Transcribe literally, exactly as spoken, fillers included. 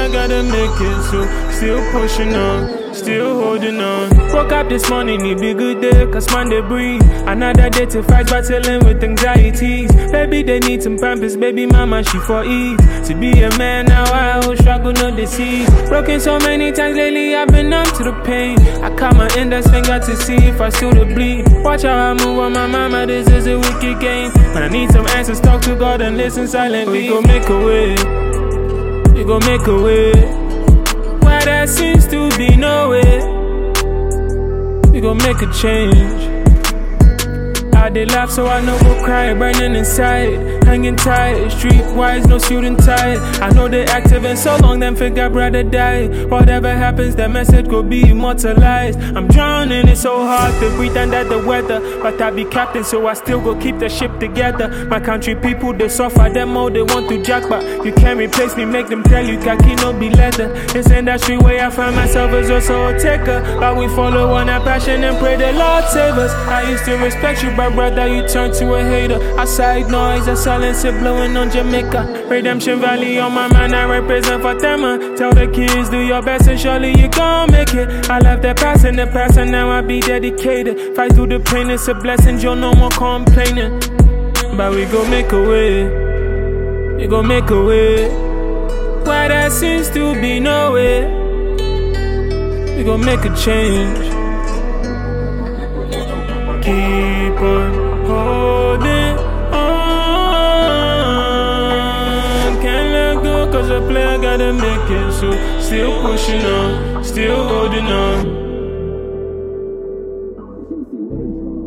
gotta make it, so still pushing on, still holding on. Woke up this morning, it be good day, cause Monday breathe. Another day to fight, battling with anxieties. Baby, they need some pampers, baby mama, she for ease. To be a man now, I will struggle, no deceive. Broken so many times lately, I've been numb to the pain. I cut my index finger to see if I still to bleed. Watch how I move on my mama, this is a wicked game. But I need some answers, talk to God and listen silently. We gon' make a way, we gon' make a way. Where there seems to be no way, we gon' make a change. I did laugh so I know we'll cry, burning inside, hanging tight, streetwise, no student tight. I know they active and so long, them think I'd rather die. Whatever happens, that message could be immortalized. I'm drowning, it's so hard to breathe under the weather, but I be captain, so I still go keep the ship together. My country people, they suffer, them all they want to jack, but you can't replace me, make them tell you khaki no be leather. This industry where I find myself is also a taker, but we follow on our passion and pray the Lord save us. I used to respect you, but brother, you turn to a hater. Outside noise, a silence it blowing on Jamaica. Redemption Valley on my mind, I represent for them. Tell the kids, do your best and surely you gon' make it. I left the past in the past and now I be dedicated. Fight through the pain, it's a blessing, Joe, no more complaining. But we gon' make a way, we gon' make a way. Where there seems to be no way, we gon' make a change. Keep on holding on. Can't let go cause a player gotta make it, so still pushing on, still holding on.